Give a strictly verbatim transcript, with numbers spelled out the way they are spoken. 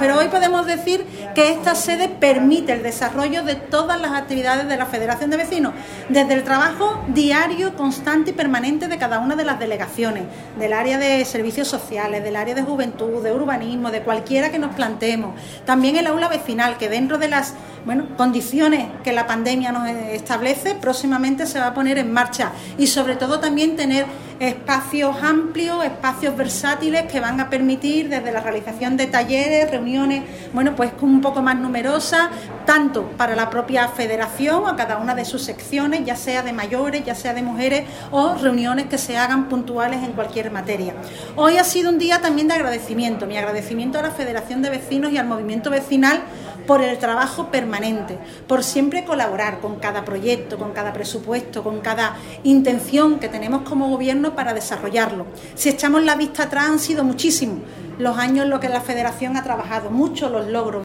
pero hoy podemos decir que esta sede permite el desarrollo de todas las actividades de la Federación de Vecinos, desde el trabajo diario, constante y permanente de cada una de las delegaciones, del área de servicios sociales, del área de juventud, de urbanismo, de cualquiera que nos planteemos. También el aula vecinal, que dentro de las bueno, condiciones que la pandemia nos establece, próximamente se va a poner en marcha, y sobre todo también tener espacios amplios, espacios versátiles que van a permitir desde la realización de talleres, reuniones, bueno, pues un poco más numerosas, tanto para la propia federación a cada una de sus secciones, ya sea de mayores, ya sea de mujeres, o reuniones que se hagan puntuales en cualquier materia. Hoy ha sido un día también de agradecimiento, mi agradecimiento a la Federación de Vecinos y al movimiento vecinal por el trabajo permanente, por siempre colaborar con cada proyecto, con cada presupuesto, con cada intención que tenemos como gobierno para desarrollarlo. Si echamos la vista atrás, han sido muchísimos los años en los que la Federación ha trabajado, muchos los logros.